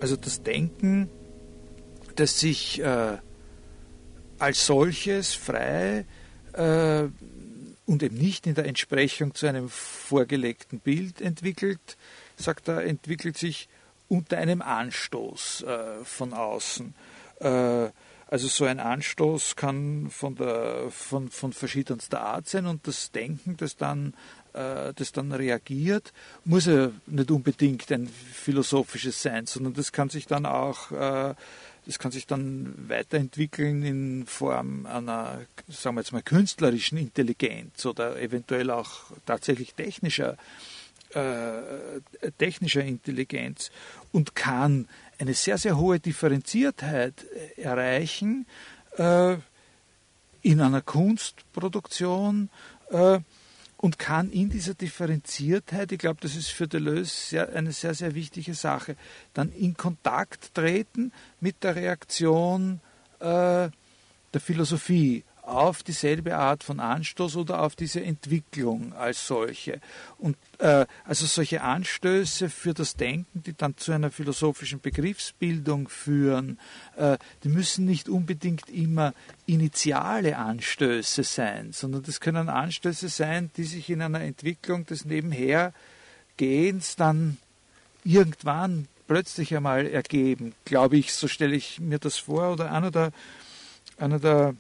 Also das Denken, das sich als solches frei und eben nicht in der Entsprechung zu einem vorgelegten Bild entwickelt, sagt er, entwickelt sich unter einem Anstoß von außen. Also so ein Anstoß kann von verschiedenster Art sein, und das Denken, das dann reagiert, muss ja nicht unbedingt ein philosophisches sein, sondern das kann sich dann auch weiterentwickeln in Form einer, sagen wir jetzt mal, künstlerischen Intelligenz oder eventuell auch tatsächlich technischer Intelligenz, und kann eine sehr, sehr hohe Differenziertheit erreichen in einer Kunstproduktion und kann in dieser Differenziertheit, ich glaube, das ist für Deleuze eine sehr, sehr wichtige Sache, dann in Kontakt treten mit der Reaktion der Philosophie auf dieselbe Art von Anstoß oder auf diese Entwicklung als solche. Und also solche Anstöße für das Denken, die dann zu einer philosophischen Begriffsbildung führen, die müssen nicht unbedingt immer initiale Anstöße sein, sondern das können Anstöße sein, die sich in einer Entwicklung des Nebenhergehens dann irgendwann plötzlich einmal ergeben, glaube ich, so stelle ich mir das vor, oder einer der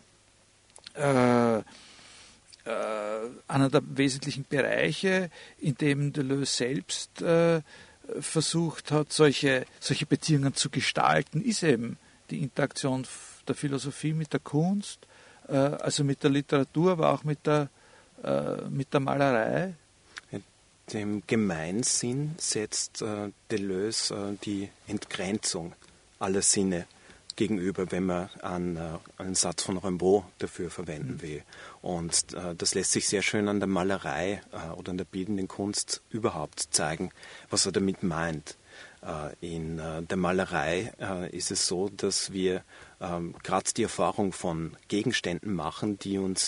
wesentlichen Bereiche, in dem Deleuze selbst versucht hat, solche Beziehungen zu gestalten, ist eben die Interaktion der Philosophie mit der Kunst, also mit der Literatur, aber auch mit der Malerei. Dem Gemeinsinn setzt Deleuze die Entgrenzung aller Sinne gegenüber, wenn man einen Satz von Rimbaud dafür verwenden will. Und das lässt sich sehr schön an der Malerei oder an der bildenden Kunst überhaupt zeigen, was er damit meint. In der Malerei ist es so, dass wir gerade die Erfahrung von Gegenständen machen, die uns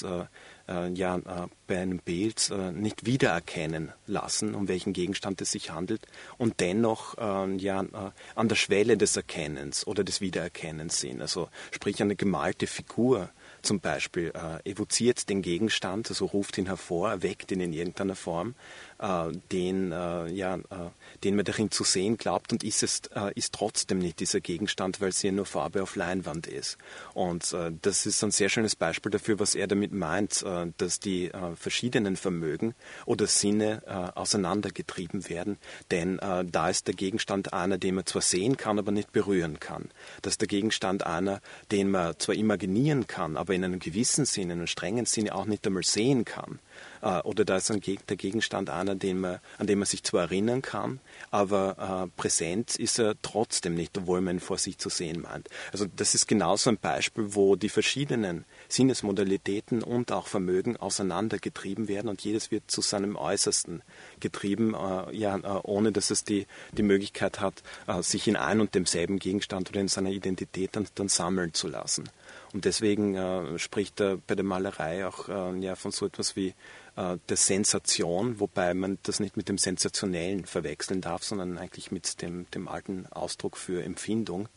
bei einem Bild nicht wiedererkennen lassen, um welchen Gegenstand es sich handelt, und dennoch an der Schwelle des Erkennens oder des Wiedererkennens sind. Also sprich, eine gemalte Figur zum Beispiel evoziert den Gegenstand, also ruft ihn hervor, erweckt ihn in irgendeiner Form, den man darin zu sehen glaubt, und ist trotzdem nicht dieser Gegenstand, weil sie ja nur Farbe auf Leinwand ist. Und das ist ein sehr schönes Beispiel dafür, was er damit meint, dass die verschiedenen Vermögen oder Sinne auseinandergetrieben werden, denn da ist der Gegenstand einer, den man zwar sehen kann, aber nicht berühren kann. Das ist der Gegenstand einer, den man zwar imaginieren kann, aber in einem gewissen Sinne, in einem strengen Sinne auch nicht einmal sehen kann. Oder da ist der Gegenstand einer, an den man sich zwar erinnern kann, aber präsent ist er trotzdem nicht, obwohl man ihn vor sich zu sehen meint. Also das ist genauso ein Beispiel, wo die verschiedenen Sinnesmodalitäten und auch Vermögen auseinandergetrieben werden, und jedes wird zu seinem Äußersten getrieben, ohne dass es die Möglichkeit hat, sich in ein und demselben Gegenstand oder in seiner Identität dann sammeln zu lassen. Und deswegen spricht er bei der Malerei auch von so etwas wie der Sensation, wobei man das nicht mit dem Sensationellen verwechseln darf, sondern eigentlich mit dem alten Ausdruck für Empfindung,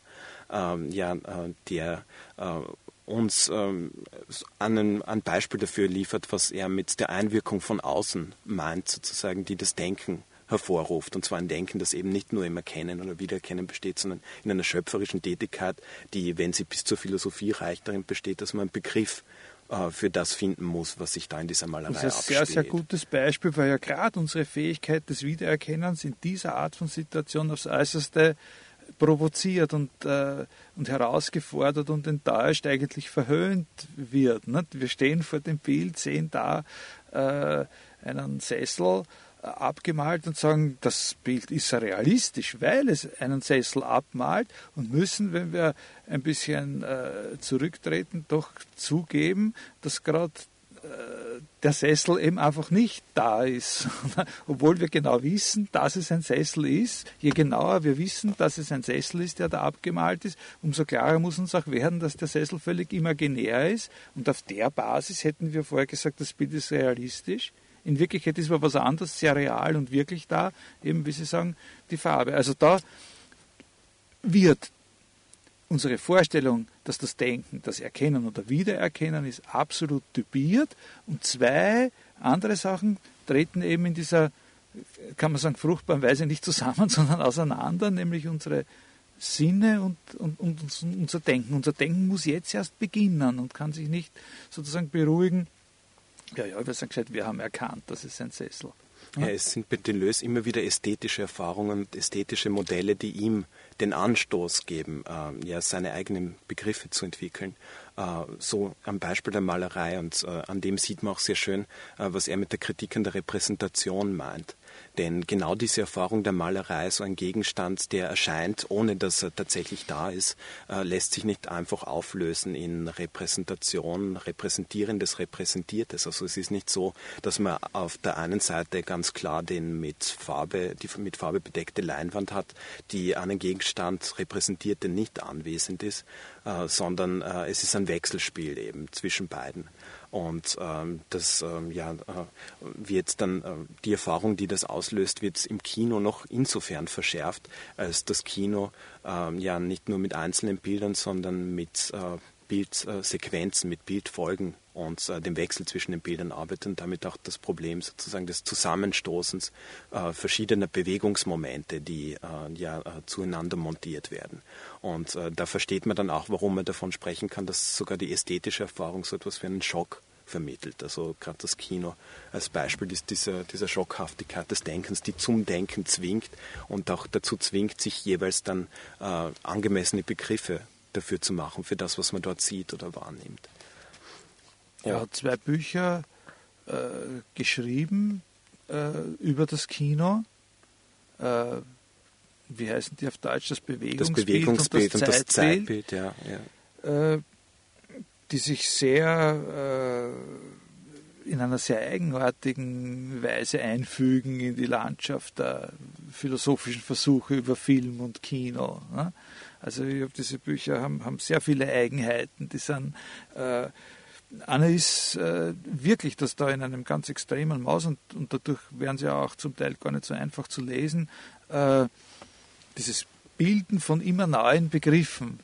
der uns ein Beispiel dafür liefert, was er mit der Einwirkung von außen meint, sozusagen, die das Denken hervorruft. Und zwar ein Denken, das eben nicht nur im Erkennen oder Wiedererkennen besteht, sondern in einer schöpferischen Tätigkeit, die, wenn sie bis zur Philosophie reicht, darin besteht, dass man einen Begriff für das finden muss, was sich da in dieser Malerei abspielt. Das ist ein sehr, sehr gutes Beispiel, weil ja gerade unsere Fähigkeit des Wiedererkennens in dieser Art von Situation aufs Äußerste provoziert und herausgefordert und enttäuscht, eigentlich verhöhnt wird. Nicht? Wir stehen vor dem Bild, sehen da einen Sessel abgemalt und sagen, das Bild ist realistisch, weil es einen Sessel abmalt, und müssen, wenn wir ein bisschen zurücktreten, doch zugeben, dass gerade der Sessel eben einfach nicht da ist. Obwohl wir genau wissen, dass es ein Sessel ist. Je genauer wir wissen, dass es ein Sessel ist, der da abgemalt ist, umso klarer muss uns auch werden, dass der Sessel völlig imaginär ist. Und auf der Basis hätten wir vorher gesagt, das Bild ist realistisch. In Wirklichkeit ist aber was anderes, sehr real und wirklich da, eben wie Sie sagen, die Farbe. Also da wird unsere Vorstellung, dass das Denken, das Erkennen oder Wiedererkennen ist, absolut typiert. Und zwei andere Sachen treten eben in dieser, kann man sagen, fruchtbaren Weise nicht zusammen, sondern auseinander, nämlich unsere Sinne und unser Denken. Unser Denken muss jetzt erst beginnen und kann sich nicht sozusagen beruhigen. Ja, wir sagen gesagt, wir haben erkannt, das ist ein Sessel. Ja, es sind bei Deleuze immer wieder ästhetische Erfahrungen und ästhetische Modelle, die ihm den Anstoß geben, seine eigenen Begriffe zu entwickeln. So am Beispiel der Malerei, und an dem sieht man auch sehr schön, was er mit der Kritik an der Repräsentation meint. Denn genau diese Erfahrung der Malerei, so ein Gegenstand, der erscheint, ohne dass er tatsächlich da ist, lässt sich nicht einfach auflösen in Repräsentation, Repräsentierendes, Repräsentiertes. Also es ist nicht so, dass man auf der einen Seite ganz klar die mit Farbe bedeckte Leinwand hat, die einen Gegenstand repräsentiert, der nicht anwesend ist, sondern es ist ein Wechselspiel eben zwischen beiden. Und wird dann die Erfahrung, die das auslöst, wird im Kino noch insofern verschärft, als das Kino nicht nur mit einzelnen Bildern, sondern mit Bildsequenzen, mit Bildfolgen und dem Wechsel zwischen den Bildern arbeitet und damit auch das Problem sozusagen des Zusammenstoßens verschiedener Bewegungsmomente, die zueinander montiert werden. Und da versteht man dann auch, warum man davon sprechen kann, dass sogar die ästhetische Erfahrung so etwas wie einen Schock vermittelt. Also gerade das Kino als Beispiel ist dieser Schockhaftigkeit des Denkens, die zum Denken zwingt und auch dazu zwingt, sich jeweils dann angemessene Begriffe dafür zu machen, für das, was man dort sieht oder wahrnimmt. Ja. Er hat 2 Bücher geschrieben über das Kino. Wie heißen die auf Deutsch? Das Bewegungsbild und das Zeitbild. Ja. Die sich sehr in einer sehr eigenartigen Weise einfügen in die Landschaft der philosophischen Versuche über Film und Kino. Ne? Also ich habe diese Bücher haben sehr viele Eigenheiten. Die sind eine ist wirklich, dass da in einem ganz extremen Maß und dadurch wären sie auch zum Teil gar nicht so einfach zu lesen, dieses Bilden von immer neuen Begriffen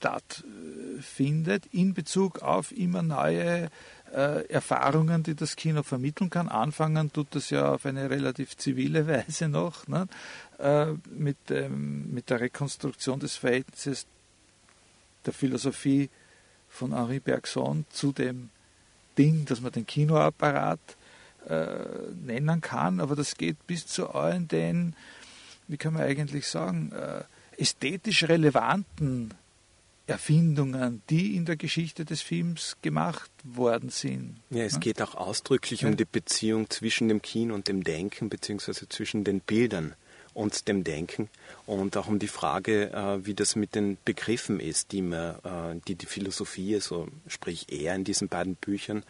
stattfindet in Bezug auf immer neue Erfahrungen, die das Kino vermitteln kann. Anfangen tut das ja auf eine relativ zivile Weise noch, ne? Mit der Rekonstruktion des Verhältnisses der Philosophie von Henri Bergson zu dem Ding, das man den Kinoapparat nennen kann, aber das geht bis zu allen den, wie kann man eigentlich sagen, ästhetisch relevanten Erfindungen, die in der Geschichte des Films gemacht worden sind. Ja, es geht auch ausdrücklich um die Beziehung zwischen dem Kino und dem Denken, beziehungsweise zwischen den Bildern und dem Denken und auch um die Frage, wie das mit den Begriffen ist, die die Philosophie, also sprich er in diesen beiden Büchern,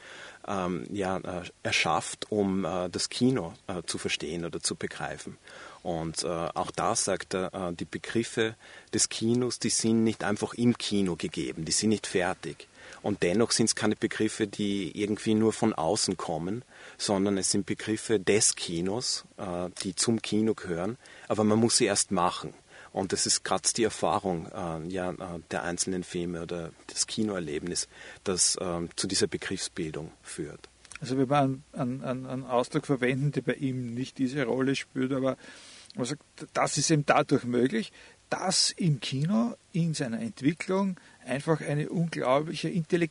erschafft, um das Kino zu verstehen oder zu begreifen. Und auch da sagt er, die Begriffe des Kinos, die sind nicht einfach im Kino gegeben, die sind nicht fertig. Und dennoch sind es keine Begriffe, die irgendwie nur von außen kommen, sondern es sind Begriffe des Kinos, die zum Kino gehören, aber man muss sie erst machen. Und das ist gerade die Erfahrung der einzelnen Filme oder das Kinoerlebnis, das zu dieser Begriffsbildung führt. Also wir werden einen Ausdruck verwenden, der bei ihm nicht diese Rolle spielt, aber man sagt, das ist eben dadurch möglich, dass im Kino in seiner Entwicklung einfach eine unglaubliche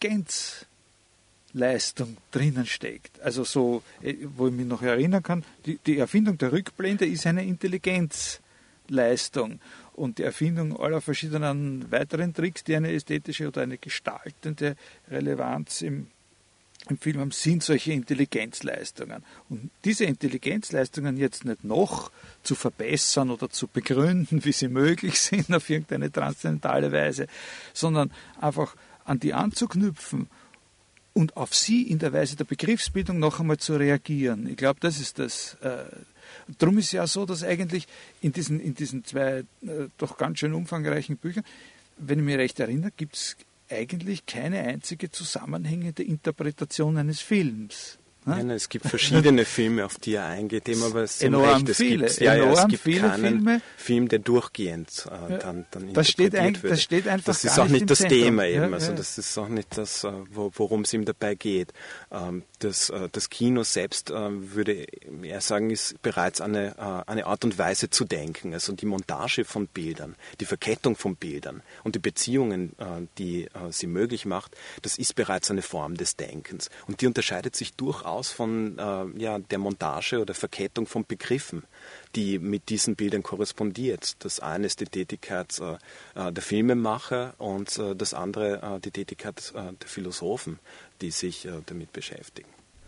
Intelligenzleistung drinnen steckt. Also so, wo ich mich noch erinnern kann, die Erfindung der Rückblende ist eine Intelligenzleistung. Und die Erfindung aller verschiedenen weiteren Tricks, die eine ästhetische oder eine gestaltende Relevanz im Film haben, sind solche Intelligenzleistungen. Und diese Intelligenzleistungen jetzt nicht noch zu verbessern oder zu begründen, wie sie möglich sind auf irgendeine transzendentale Weise, sondern einfach an die anzuknüpfen und auf sie in der Weise der Begriffsbildung noch einmal zu reagieren. Ich glaube, das ist das. Darum ist es ja so, dass eigentlich in diesen 2 doch ganz schön umfangreichen Büchern, wenn ich mich recht erinnere, gibt es eigentlich keine einzige zusammenhängende Interpretation eines Films. Ja, es gibt verschiedene Filme, auf die er eingeht, dem aber es enorm recht. Viele, es enorm gibt viele keinen Filme. Film, der durchgehend dann Das steht interpretiert wird. Das steht einfach das ist gar auch nicht das Zentrum. Thema eben, Ja, also das ist auch nicht das, worum es ihm dabei geht. Das Kino selbst, würde er sagen, ist bereits eine Art und Weise zu denken. Also die Montage von Bildern, die Verkettung von Bildern und die Beziehungen, die sie möglich macht, das ist bereits eine Form des Denkens. Und die unterscheidet sich durchaus von der Montage oder Verkettung von Begriffen, die mit diesen Bildern korrespondiert. Das eine ist die Tätigkeit der Filmemacher und das andere die Tätigkeit der Philosophen, die sich damit beschäftigen.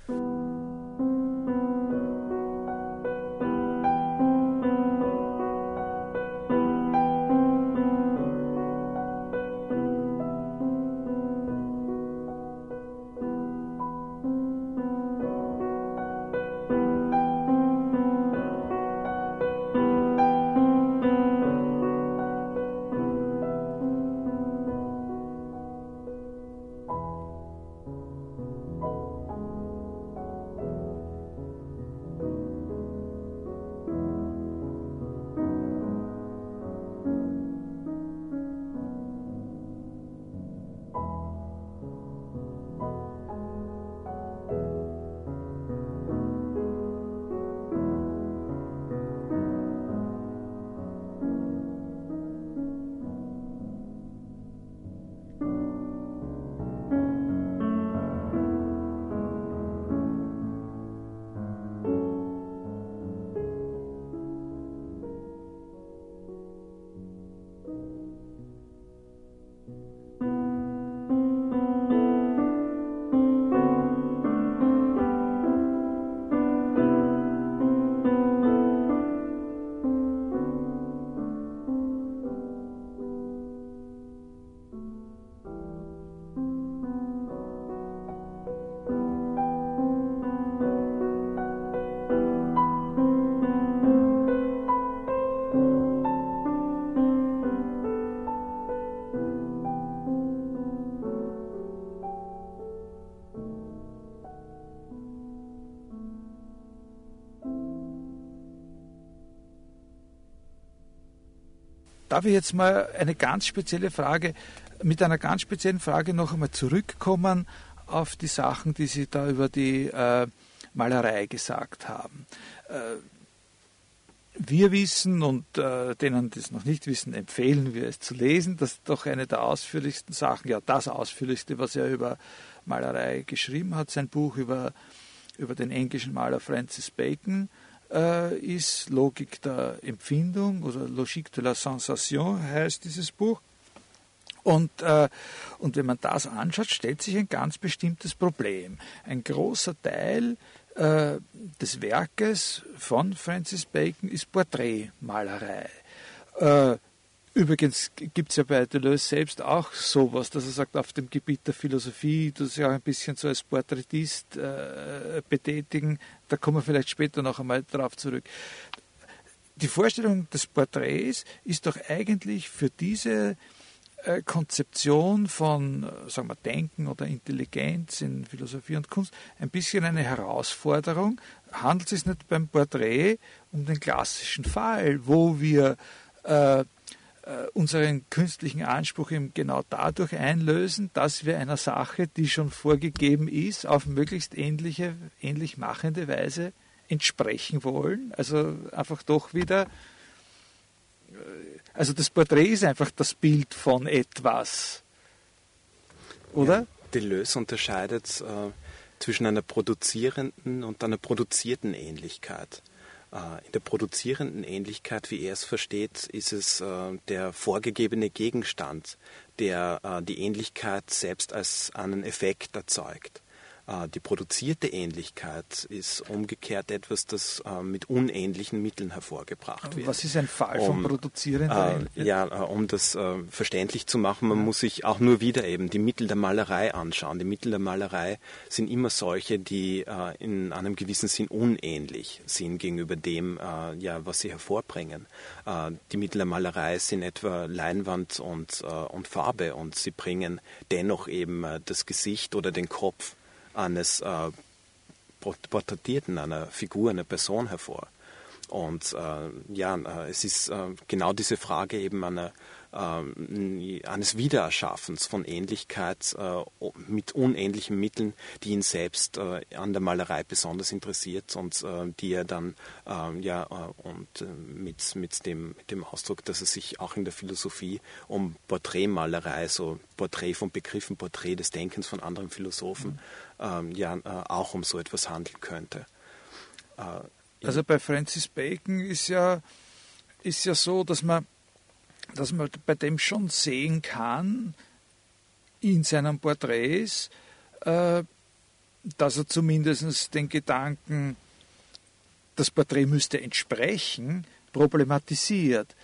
Darf ich jetzt mal mit einer ganz speziellen Frage noch einmal zurückkommen auf die Sachen, die Sie da über die Malerei gesagt haben. Wir wissen und denen, die es noch nicht wissen, empfehlen wir es zu lesen. Das ist doch eine der ausführlichsten Sachen, ja das ausführlichste, was er über Malerei geschrieben hat. Sein Buch über den englischen Maler Francis Bacon ist Logik der Empfindung oder Logique de la Sensation heißt dieses Buch. Und wenn man das anschaut, stellt sich ein ganz bestimmtes Problem. Ein großer Teil des Werkes von Francis Bacon ist Porträtmalerei. Übrigens gibt es ja bei Deleuze selbst auch sowas, dass er sagt, auf dem Gebiet der Philosophie, das ja auch ein bisschen so als Porträtist betätigen. Da kommen wir vielleicht später noch einmal drauf zurück. Die Vorstellung des Porträts ist doch eigentlich für diese Konzeption von, sagen wir, Denken oder Intelligenz in Philosophie und Kunst ein bisschen eine Herausforderung. Handelt es sich nicht beim Porträt um den klassischen Fall, wo wir unseren künstlichen Anspruch eben genau dadurch einlösen, dass wir einer Sache, die schon vorgegeben ist, auf möglichst ähnlich machende Weise entsprechen wollen. Also einfach doch wieder, also das Porträt ist einfach das Bild von etwas, oder? Ja, Deleuze unterscheidet zwischen einer produzierenden und einer produzierten Ähnlichkeit. In der produzierenden Ähnlichkeit, wie er es versteht, ist es der vorgegebene Gegenstand, der die Ähnlichkeit selbst als einen Effekt erzeugt. Die produzierte Ähnlichkeit ist umgekehrt etwas, das mit unähnlichen Mitteln hervorgebracht wird. Was ist ein Fall von produzierender Ähnlichkeit? Um das verständlich zu machen, man muss sich auch nur wieder eben die Mittel der Malerei anschauen. Die Mittel der Malerei sind immer solche, die in einem gewissen Sinn unähnlich sind gegenüber dem, was sie hervorbringen. Die Mittel der Malerei sind etwa Leinwand und Farbe und sie bringen dennoch eben das Gesicht oder den Kopf eines Porträtierten einer Figur, einer Person hervor. Und es ist genau diese Frage eben eines Wiedererschaffens von Ähnlichkeit mit unähnlichen Mitteln, die ihn selbst an der Malerei besonders interessiert und die er dann mit dem Ausdruck, dass es sich auch in der Philosophie um Porträtmalerei, so Porträt von Begriffen, Porträt des Denkens von anderen Philosophen, auch um so etwas handeln könnte. Also bei Francis Bacon ist ja so, dass man bei dem schon sehen kann, in seinen Porträts, dass er zumindest den Gedanken, das Porträt müsste entsprechen, problematisiert.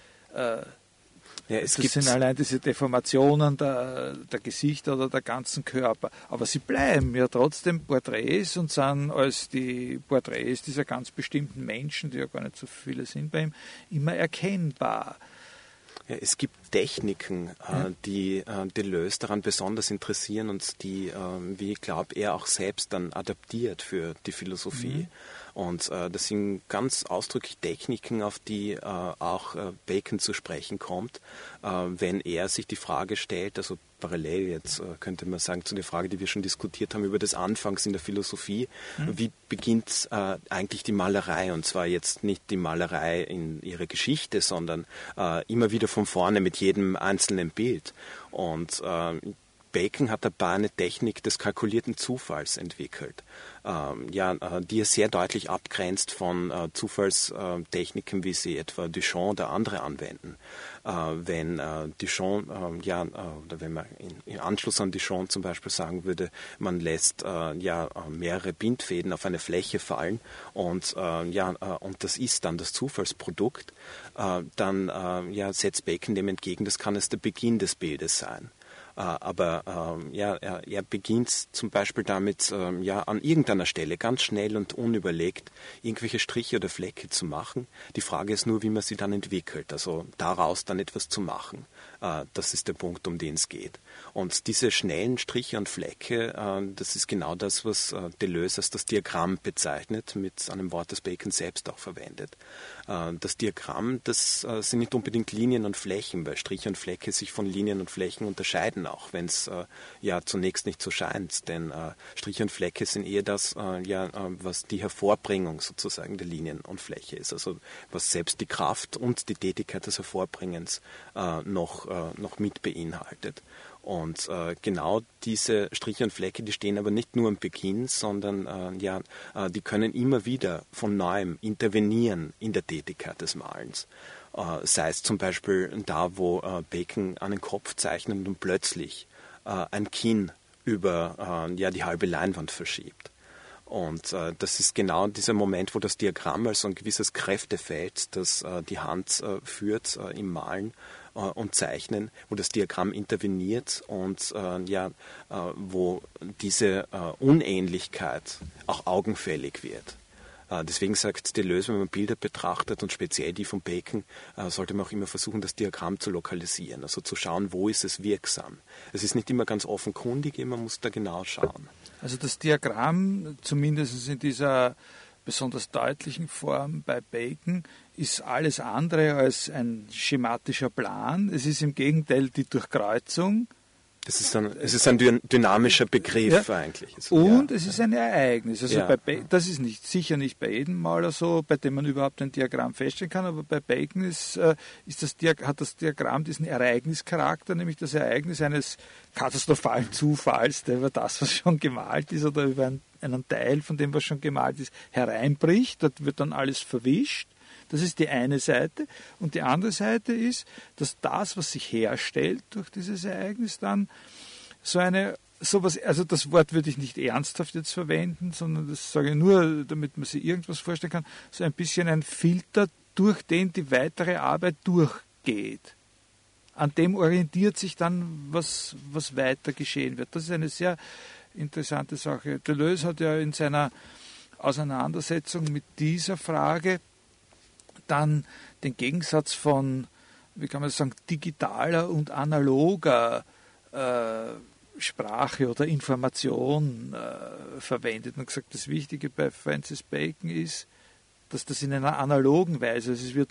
Das sind allein diese Deformationen der Gesichter oder der ganzen Körper. Aber sie bleiben ja trotzdem Porträts und sind als die Porträts dieser ganz bestimmten Menschen, die ja gar nicht so viele sind bei ihm, immer erkennbar. Ja, es gibt Techniken, die Deleuze daran besonders interessieren und die, wie ich glaube, er auch selbst dann adaptiert für die Philosophie. Und das sind ganz ausdrücklich Techniken, auf die auch Bacon zu sprechen kommt, wenn er sich die Frage stellt, also parallel jetzt könnte man sagen zu der Frage, die wir schon diskutiert haben über das Anfangs in der Philosophie, wie beginnt eigentlich die Malerei? Und zwar jetzt nicht die Malerei in ihrer Geschichte, sondern immer wieder von vorne mit jedem einzelnen Bild. Und Bacon hat dabei eine Technik des kalkulierten Zufalls entwickelt, die er sehr deutlich abgrenzt von Zufallstechniken, wie sie etwa Duchamp oder andere anwenden. Wenn Duchamp, oder wenn man in Anschluss an Duchamp zum Beispiel sagen würde, man lässt mehrere Bindfäden auf eine Fläche fallen und das ist dann das Zufallsprodukt, dann setzt Bacon dem entgegen, das kann es der Beginn des Bildes sein. Aber er beginnt zum Beispiel damit, an irgendeiner Stelle ganz schnell und unüberlegt irgendwelche Striche oder Flecke zu machen. Die Frage ist nur, wie man sie dann entwickelt, also daraus dann etwas zu machen. Das ist der Punkt, um den es geht. Und diese schnellen Striche und Flecke, das ist genau das, was Deleuze als das Diagramm bezeichnet, mit einem Wort, das Bacon selbst auch verwendet. Das Diagramm, das sind nicht unbedingt Linien und Flächen, weil Striche und Flecke sich von Linien und Flächen unterscheiden, auch wenn es zunächst nicht so scheint. Denn Striche und Flecke sind eher das, was die Hervorbringung sozusagen der Linien und Fläche ist. Also was selbst die Kraft und die Tätigkeit des Hervorbringens noch mit beinhaltet. Und genau diese Striche und Flecke, die stehen aber nicht nur am Beginn, sondern die können immer wieder von Neuem intervenieren in der Tätigkeit des Malens. Sei es zum Beispiel da, wo Bacon einen Kopf zeichnet und plötzlich ein Kinn über die halbe Leinwand verschiebt. Und das ist genau dieser Moment, wo das Diagramm als ein gewisses Kräftefeld, das die Hand führt im Malen und Zeichnen, wo das Diagramm interveniert und wo diese Unähnlichkeit auch augenfällig wird. Deswegen sagt Deleuze, wenn man Bilder betrachtet und speziell die von Bacon, sollte man auch immer versuchen, das Diagramm zu lokalisieren, also zu schauen, wo ist es wirksam. Es ist nicht immer ganz offenkundig, man muss da genau schauen. Also das Diagramm, zumindest in dieser besonders deutlichen Form bei Bacon, ist alles andere als ein schematischer Plan. Es ist im Gegenteil die Durchkreuzung. Es ist ein dynamischer Begriff eigentlich. Und es ist ein Ereignis. Also das ist sicher nicht bei jedem Maler so, bei dem man überhaupt ein Diagramm feststellen kann, aber bei Bacon hat das Diagramm diesen Ereignischarakter, nämlich das Ereignis eines katastrophalen Zufalls, der über das, was schon gemalt ist oder über einen Teil von dem, was schon gemalt ist, hereinbricht. Dort wird dann alles verwischt. Das ist die eine Seite. Und die andere Seite ist, dass das, was sich herstellt durch dieses Ereignis, dann also das Wort würde ich nicht ernsthaft jetzt verwenden, sondern das sage ich nur, damit man sich irgendwas vorstellen kann, so ein bisschen ein Filter, durch den die weitere Arbeit durchgeht. An dem orientiert sich dann, was weiter geschehen wird. Das ist eine sehr interessante Sache. Deleuze hat ja in seiner Auseinandersetzung mit dieser Frage dann den Gegensatz von, wie kann man sagen, digitaler und analoger Sprache oder Information verwendet. Und gesagt, das Wichtige bei Francis Bacon ist, dass das in einer analogen Weise, also es wird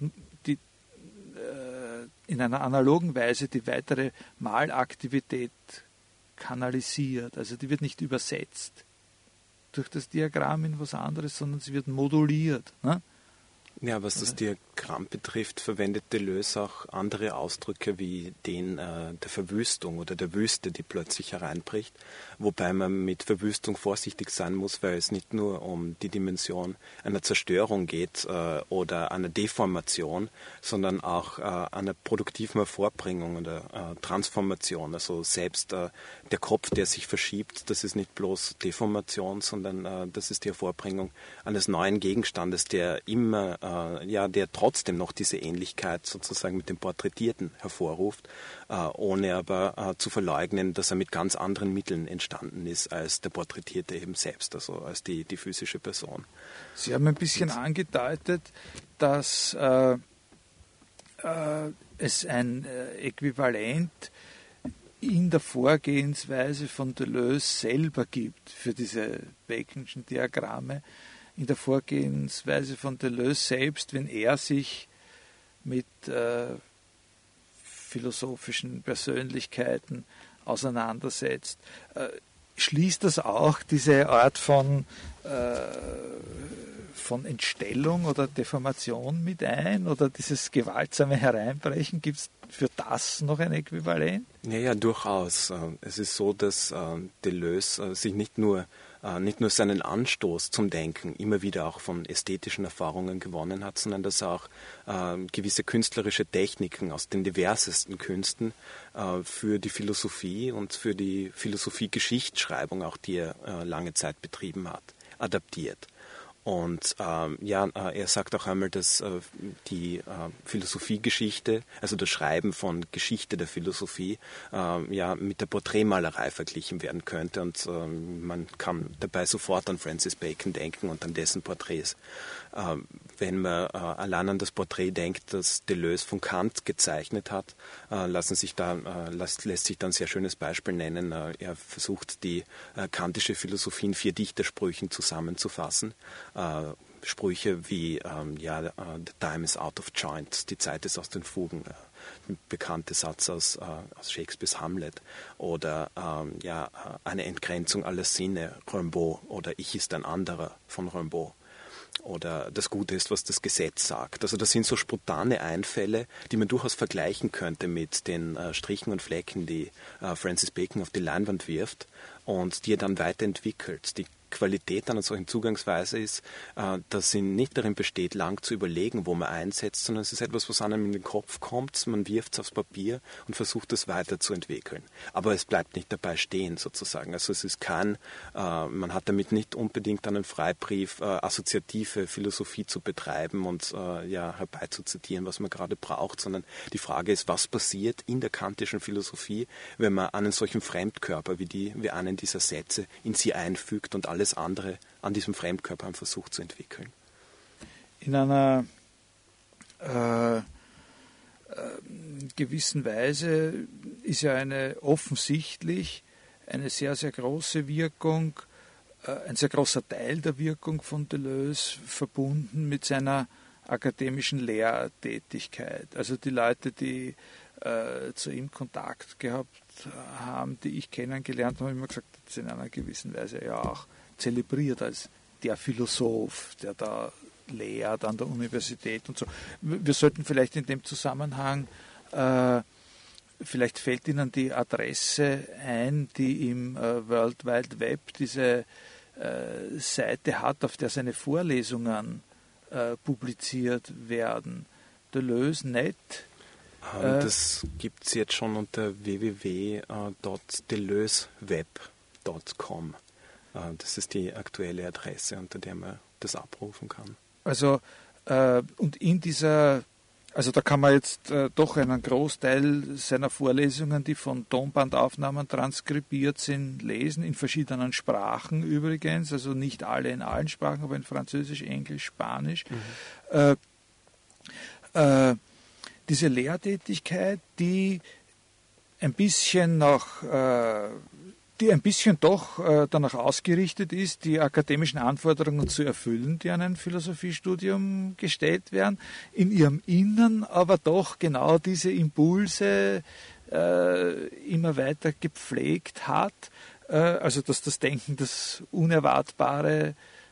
in einer analogen Weise die weitere Malaktivität kanalisiert. Also die wird nicht übersetzt durch das Diagramm in was anderes, sondern sie wird moduliert. Ne? Ja, was das Diagramm betrifft, verwendet Deleuze auch andere Ausdrücke wie den der Verwüstung oder der Wüste, die plötzlich hereinbricht, wobei man mit Verwüstung vorsichtig sein muss, weil es nicht nur um die Dimension einer Zerstörung geht oder einer Deformation, sondern auch einer produktiven Hervorbringung oder Transformation. Also selbst der Kopf, der sich verschiebt, das ist nicht bloß Deformation, sondern das ist die Hervorbringung eines neuen Gegenstandes, der immer der trotzdem noch diese Ähnlichkeit sozusagen mit dem Porträtierten hervorruft, ohne aber zu verleugnen, dass er mit ganz anderen Mitteln entstanden ist als der Porträtierte eben selbst, also als die physische Person. Sie haben ein bisschen angedeutet, dass es ein Äquivalent in der Vorgehensweise von Deleuze selber gibt für diese Baconschen Diagramme, in der Vorgehensweise von Deleuze selbst, wenn er sich mit philosophischen Persönlichkeiten auseinandersetzt. Schließt das auch diese Art von Entstellung oder Deformation mit ein oder dieses gewaltsame Hereinbrechen? Gibt es für das noch ein Äquivalent? Ja, durchaus. Es ist so, dass Deleuze sich nicht nur seinen Anstoß zum Denken immer wieder auch von ästhetischen Erfahrungen gewonnen hat, sondern dass er auch gewisse künstlerische Techniken aus den diversesten Künsten für die Philosophie und für die Philosophie-Geschichtsschreibung, auch die er lange Zeit betrieben hat, adaptiert. Und er sagt auch einmal, dass die Philosophiegeschichte, also das Schreiben von Geschichte der Philosophie, mit der Porträtmalerei verglichen werden könnte. Und man kann dabei sofort an Francis Bacon denken und an dessen Porträts. Wenn man allein an das Porträt denkt, das Deleuze von Kant gezeichnet hat, lässt sich da ein sehr schönes Beispiel nennen. Er versucht, die kantische Philosophie in 4 Dichtersprüchen zusammenzufassen. Sprüche wie the time is out of joint, die Zeit ist aus den Fugen, ein bekannter Satz aus Shakespeares Hamlet, oder eine Entgrenzung aller Sinne, Rimbaud, oder Ich ist ein anderer von Rimbaud. Oder das Gute ist, was das Gesetz sagt. Also das sind so spontane Einfälle, die man durchaus vergleichen könnte mit den Strichen und Flecken, die Francis Bacon auf die Leinwand wirft und die er dann weiterentwickelt. Die Qualität einer solchen Zugangsweise ist, dass sie nicht darin besteht, lang zu überlegen, wo man einsetzt, sondern es ist etwas, was einem in den Kopf kommt, man wirft es aufs Papier und versucht es weiterzuentwickeln. Aber es bleibt nicht dabei stehen sozusagen. Also es ist man hat damit nicht unbedingt einen Freibrief, assoziative Philosophie zu betreiben und herbeizuzitieren, was man gerade braucht, sondern die Frage ist, was passiert in der kantischen Philosophie, wenn man einen solchen Fremdkörper wie einen dieser Sätze in sie einfügt und alles andere an diesem Fremdkörper versucht zu entwickeln. In einer gewissen Weise ist ja offensichtlich eine sehr, sehr große Wirkung, ein sehr großer Teil der Wirkung von Deleuze verbunden mit seiner akademischen Lehrtätigkeit. Also die Leute, die zu ihm Kontakt gehabt haben, die ich kennengelernt habe, haben immer gesagt, das in einer gewissen Weise ja auch zelebriert als der Philosoph, der da lehrt an der Universität und so. Wir sollten vielleicht in dem Zusammenhang, vielleicht fällt Ihnen die Adresse ein, die im World Wide Web diese Seite hat, auf der seine Vorlesungen publiziert werden. Deleuze.net. Das gibt es jetzt schon unter www.deleuzeweb.com. Das ist die aktuelle Adresse, unter der man das abrufen kann. Also, und in dieser, also da kann man jetzt doch einen Großteil seiner Vorlesungen, die von Tonbandaufnahmen transkribiert sind, lesen, in verschiedenen Sprachen übrigens, also nicht alle in allen Sprachen, aber in Französisch, Englisch, Spanisch. Diese Lehrtätigkeit, die ein bisschen nach die ein bisschen doch danach ausgerichtet ist, die akademischen Anforderungen zu erfüllen, die an ein Philosophiestudium gestellt werden, in ihrem Innern aber doch genau diese Impulse immer weiter gepflegt hat, also dass das Denken das Unerwartbare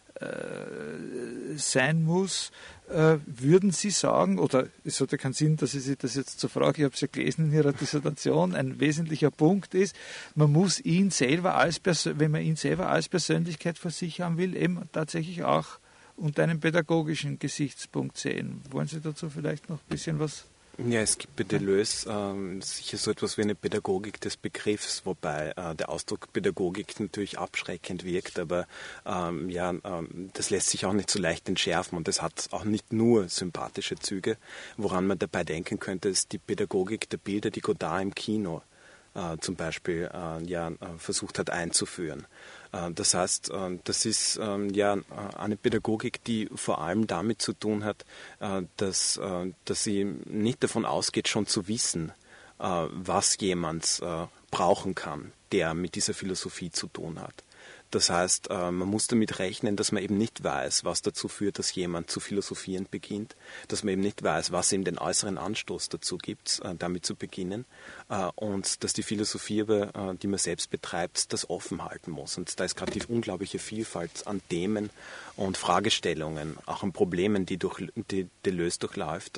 sein muss. Würden Sie sagen, oder es hat ja keinen Sinn, dass ich Sie das jetzt so frage, ich habe es ja gelesen in Ihrer Dissertation, ein wesentlicher Punkt ist, man muss ihn selber wenn man ihn selber als Persönlichkeit vor sich haben will, eben tatsächlich auch unter einem pädagogischen Gesichtspunkt sehen. Wollen Sie dazu vielleicht noch ein bisschen was? Ja, es gibt bei Deleuze sicher so etwas wie eine Pädagogik des Begriffs, wobei der Ausdruck Pädagogik natürlich abschreckend wirkt, aber das lässt sich auch nicht so leicht entschärfen und das hat auch nicht nur sympathische Züge. Woran man dabei denken könnte, ist die Pädagogik der Bilder, die Godard im Kino zum Beispiel versucht hat einzuführen. Das heißt, das ist eine Pädagogik, die vor allem damit zu tun hat, dass sie nicht davon ausgeht, schon zu wissen, was jemand brauchen kann, der mit dieser Philosophie zu tun hat. Das heißt, man muss damit rechnen, dass man eben nicht weiß, was dazu führt, dass jemand zu philosophieren beginnt, dass man eben nicht weiß, was ihm den äußeren Anstoß dazu gibt, damit zu beginnen und dass die Philosophie, die man selbst betreibt, das offen halten muss. Und da ist gerade die unglaubliche Vielfalt an Themen und Fragestellungen, auch an Problemen, die Deleuze durchläuft,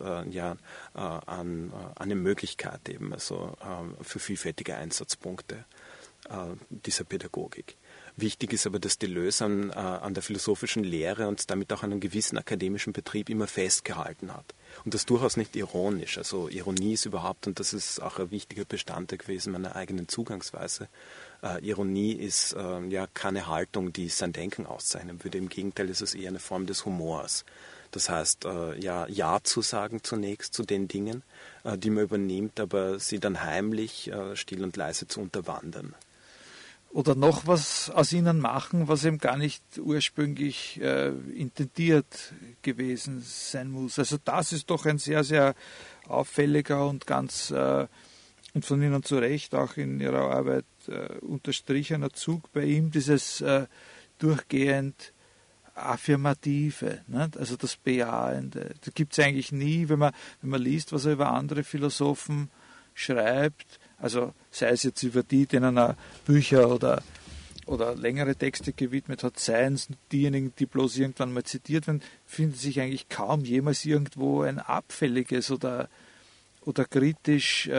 eine Möglichkeit eben für vielfältige Einsatzpunkte dieser Pädagogik. Wichtig ist aber, dass Deleuze an der philosophischen Lehre und damit auch an einem gewissen akademischen Betrieb immer festgehalten hat. Und das durchaus nicht ironisch. Also Ironie ist überhaupt, und das ist auch ein wichtiger Bestandteil gewesen meiner eigenen Zugangsweise, Ironie ist keine Haltung, die sein Denken auszeichnen würde. Im Gegenteil ist es eher eine Form des Humors. Das heißt, Ja zu sagen zunächst zu den Dingen, die man übernimmt, aber sie dann heimlich, still und leise zu unterwandern. Oder noch was aus ihnen machen, was eben gar nicht ursprünglich intendiert gewesen sein muss. Also das ist doch ein sehr, sehr auffälliger und ganz und von Ihnen zu Recht auch in Ihrer Arbeit unterstrichener Zug bei ihm, dieses durchgehend Affirmative, nicht? Also das Bejahende. Das gibt es eigentlich nie, wenn man liest, was er über andere Philosophen schreibt, also sei es jetzt über die, denen er Bücher oder längere Texte gewidmet hat, seien es diejenigen, die bloß irgendwann mal zitiert werden, findet sich eigentlich kaum jemals irgendwo ein abfälliges oder kritisch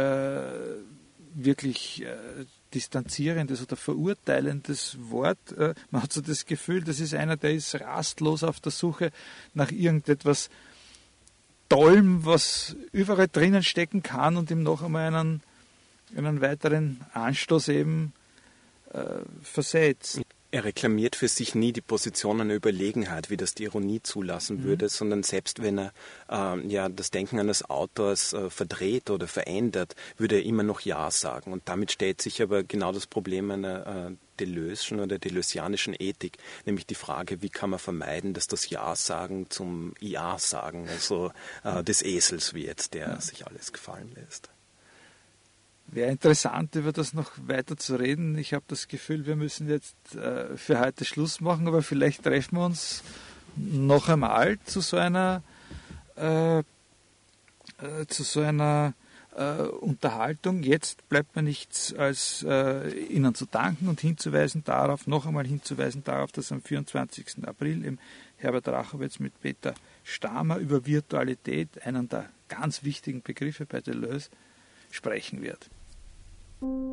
wirklich distanzierendes oder verurteilendes Wort. Man hat so das Gefühl, das ist einer, der ist rastlos auf der Suche nach irgendetwas Tollem, was überall drinnen stecken kann und ihm noch einmal einen weiteren Anstoß eben versetzt. Er reklamiert für sich nie die Position einer Überlegenheit, wie das die Ironie zulassen würde, sondern selbst wenn er das Denken eines Autors verdreht oder verändert, würde er immer noch Ja sagen. Und damit stellt sich aber genau das Problem einer Deleuze'schen oder deleuzianischen Ethik, nämlich die Frage, wie kann man vermeiden, dass das Ja-Sagen zum Ja-Sagen, also des Esels wird, der sich alles gefallen lässt. Wäre interessant, über das noch weiter zu reden. Ich habe das Gefühl, wir müssen jetzt für heute Schluss machen, aber vielleicht treffen wir uns noch einmal zu so einer Unterhaltung. Jetzt bleibt mir nichts, als Ihnen zu danken und noch einmal hinzuweisen darauf, dass am 24. April im Herbert Rachowitz mit Peter Stamer über Virtualität, einen der ganz wichtigen Begriffe bei Deleuze, sprechen wird.